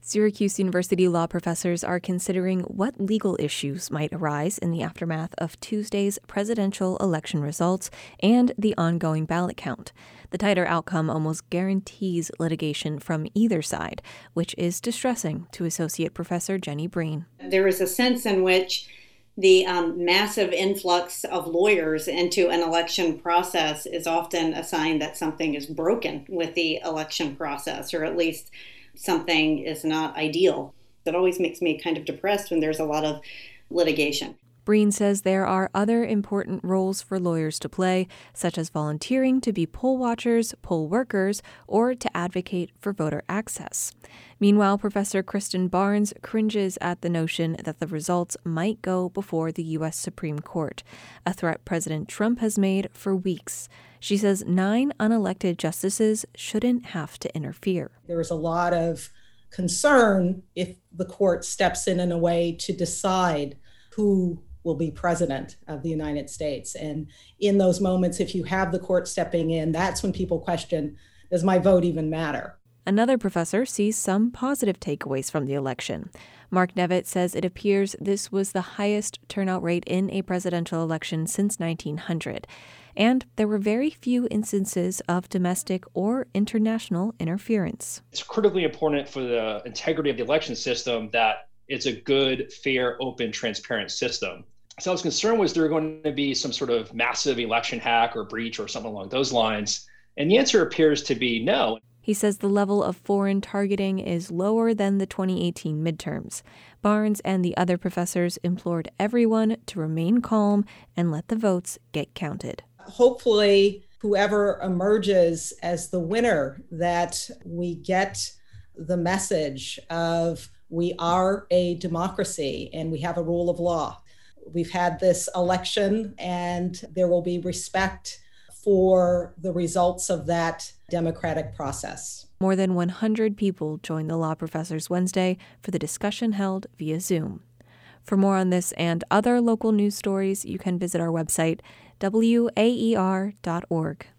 Syracuse University law professors are considering what legal issues might arise in the aftermath of Tuesday's presidential election results and the ongoing ballot count. The tighter outcome almost guarantees litigation from either side, which is distressing to Associate Professor Jenny Breen. There is a sense in which the massive influx of lawyers into an election process is often a sign that something is broken with the election process, or at least something is not ideal. It always makes me kind of depressed when there's a lot of litigation. Breen says there are other important roles for lawyers to play, such as volunteering to be poll watchers, poll workers, or to advocate for voter access. Meanwhile, Professor Kristen Barnes cringes at the notion that the results might go before the U.S. Supreme Court, a threat President Trump has made for weeks. She says 9 unelected justices shouldn't have to interfere. There is a lot of concern if the court steps in a way to decide who will be president of the United States. And in those moments, if you have the court stepping in, that's when people question, does my vote even matter? Another professor sees some positive takeaways from the election. Mark Nevitt says it appears this was the highest turnout rate in a presidential election since 1900. And there were very few instances of domestic or international interference. It's critically important for the integrity of the election system that it's a good, fair, open, transparent system. So I was concerned, was there going to be some sort of massive election hack or breach or something along those lines? And the answer appears to be no. He says the level of foreign targeting is lower than the 2018 midterms. Barnes and the other professors implored everyone to remain calm and let the votes get counted. Hopefully, whoever emerges as the winner, that we get the message of we are a democracy and we have a rule of law. We've had this election and there will be respect for the results of that democratic process. More than 100 people joined the law professors Wednesday for the discussion held via Zoom. For more on this and other local news stories, you can visit our website, waer.org.